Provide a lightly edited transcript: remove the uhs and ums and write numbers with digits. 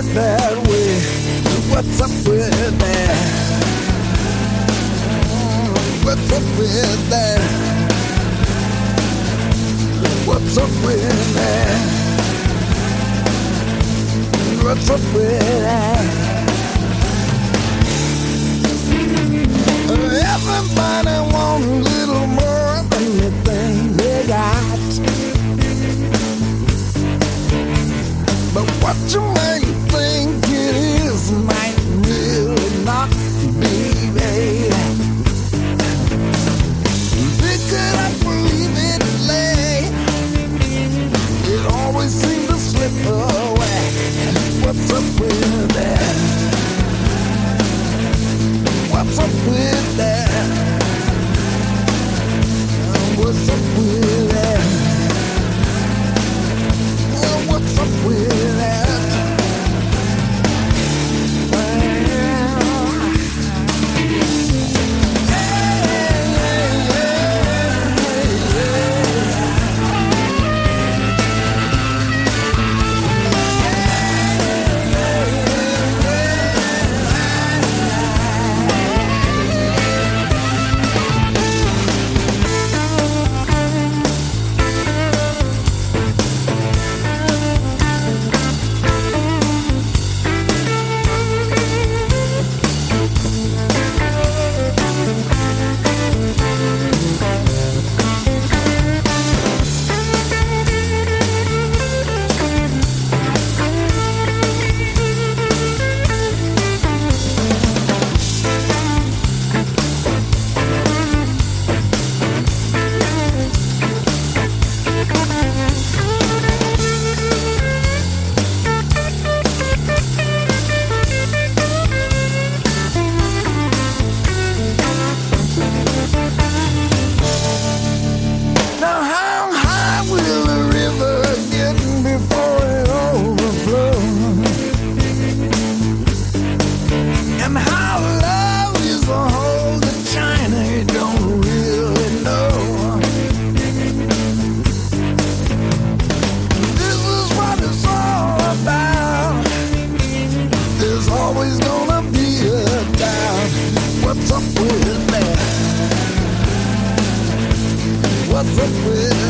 it that way. What's up with that? What's up with that? What's up with that? What's up with that? Everybody wants a little more than the thing they got. But what you might think it is might really not be, baby. Pick it up or leave it lay. It always seems to slip away. What's up with that? What's up with that? What's up with that? What's up with that? What's up with